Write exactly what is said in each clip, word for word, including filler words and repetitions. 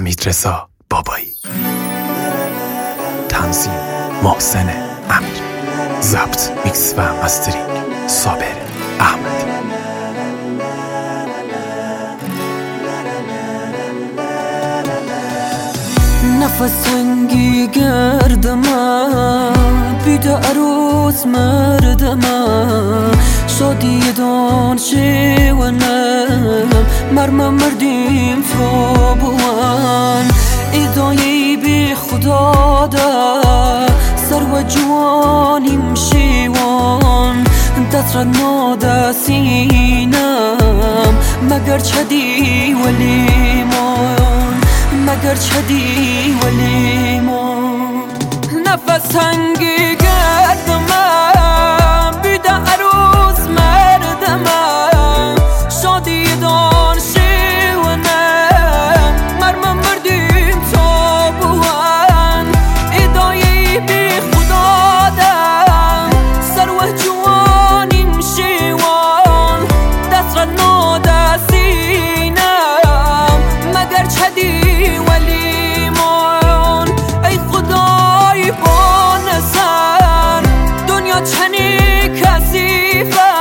حمیدرضا بابایی، تنظیم محسن امیر، ضبط میکس و مسترینگ صابر احمدی. نفس تنگی گردما بیده عروس مردما شادی دان شیونم مرمم مردیم تو بوان ایدایی بی خدا دا سر و جوانیم شیوان دترد نادا سینم مگر چدی ولیمان مگر چدی ولیمان نفس تنگی گردما بیده عروس مردما شادی دان شیونم مرمم مردیم تو بوان ایدایی بی خدا دم سر و جوانیم شیوان دست را نادا سینم مگر چدی ولیمان ای خدای با نظر دنیا چنی کثیفه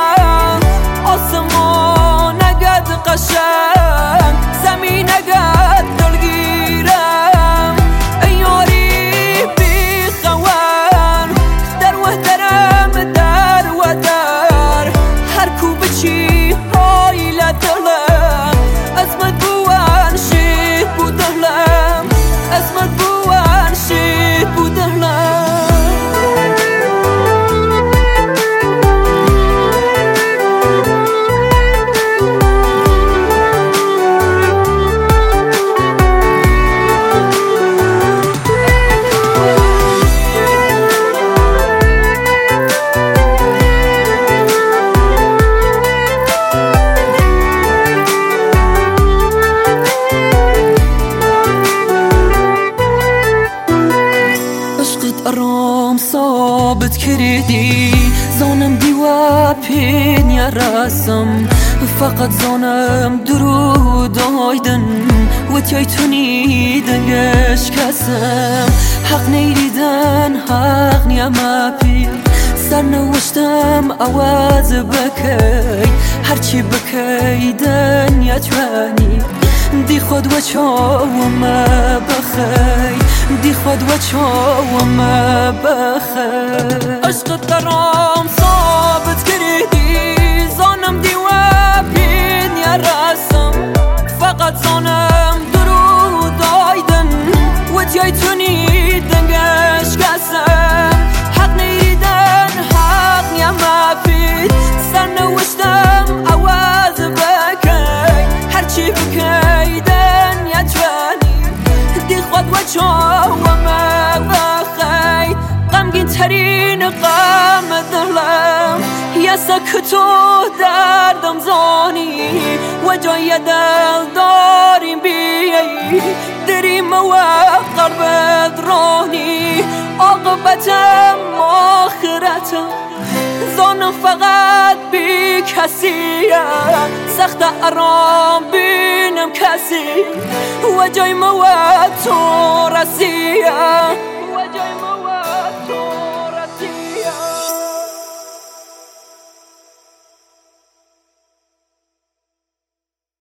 آسمان نگد قشنگ زمین نگد دلگیرم ای یاری بی خوان در و درم در و در هر کو بچی هایل دلم اسمت بوان شید بودلم اسمت بوان شید بودلم رام ثابت کردی زانم دیوا پین یا راسم فقط زانم درود آیدن و تیای تونی دنگش کسم حق نیدن حق نیم پیر سر نوشتم آواز بکی هرچی بکی دنیا توانی دی خود و چاوم بخی دی خود و چاوم بخی عشق درام ثابت کردی زانم دیوا بین یا رسم فقط زانم درود آیدن و تیای تونی دنگش کسم حق نیدن حق نیم بید سر نوشتم آواز بکی هرچی بکی دنیا توانی دی خود و چاوم بخی غمگین ترین غم دلم یه سکتو دردم زانی و جای دل داریم بیایی دریم و قربت رانی عاقبتم آخرتم زانم فقط بی کسیه سخت آرام بینم کسی و جای موت تو رسیه